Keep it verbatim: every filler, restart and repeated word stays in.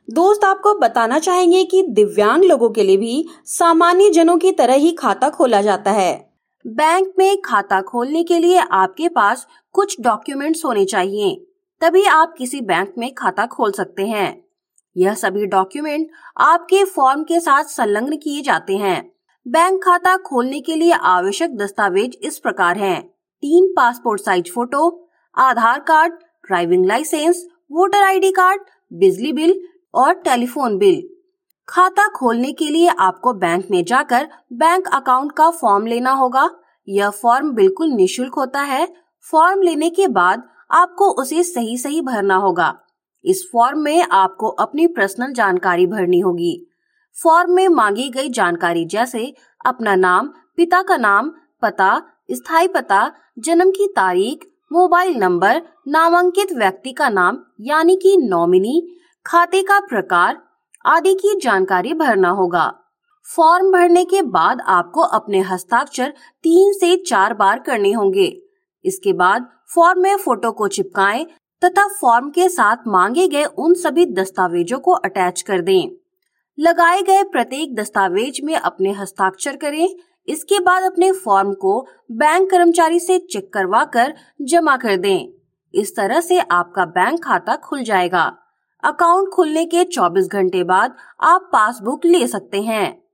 दोस्त आपको बताना चाहेंगे कि दिव्यांग लोगों के लिए भी सामान्य जनों की तरह ही खाता खोला जाता है। बैंक में खाता खोलने के लिए आपके पास कुछ डॉक्यूमेंट्स होने चाहिए, तभी आप किसी बैंक में खाता खोल सकते हैं। यह सभी डॉक्यूमेंट आपके फॉर्म के साथ संलग्न किए जाते हैं। बैंक खाता खोलने के लिए आवश्यक दस्तावेज इस प्रकार हैं: तीन passport size photo, Aadhaar card, driving licence, voter ID card, बिजली बिल और टेलीफोन बिल। खाता खोलने के लिए आपको बैंक में जाकर बैंक अकाउंट का फॉर्म लेना होगा। यह फॉर्म बिल्कुल निशुल्क होता है। फॉर्म लेने के बाद आपको उसे सही सही भरना होगा। इस फॉर्म में आपको अपनी पर्सनल जानकारी भरनी होगी। फॉर्म में मांगी गई जानकारी जैसे अपना नाम, पिता का नाम, पता, स्थायी पता, जन्म की तारीख, मोबाइल नंबर, नामांकित व्यक्ति का नाम यानी कि नॉमिनी, खाते का प्रकार आदि की जानकारी भरना होगा। फॉर्म भरने के बाद आपको अपने हस्ताक्षर तीन से चार बार करने होंगे। इसके बाद फॉर्म में फोटो को चिपकाएं तथा फॉर्म के साथ मांगे गए उन सभी दस्तावेजों को अटैच कर दें। लगाए गए प्रत्येक दस्तावेज में अपने हस्ताक्षर करें। इसके बाद अपने फॉर्म को बैंक कर्मचारी से चेक करवा कर जमा कर दें। इस तरह से आपका बैंक खाता खुल जाएगा। अकाउंट खुलने के चौबीस घंटे बाद आप पासबुक ले सकते हैं।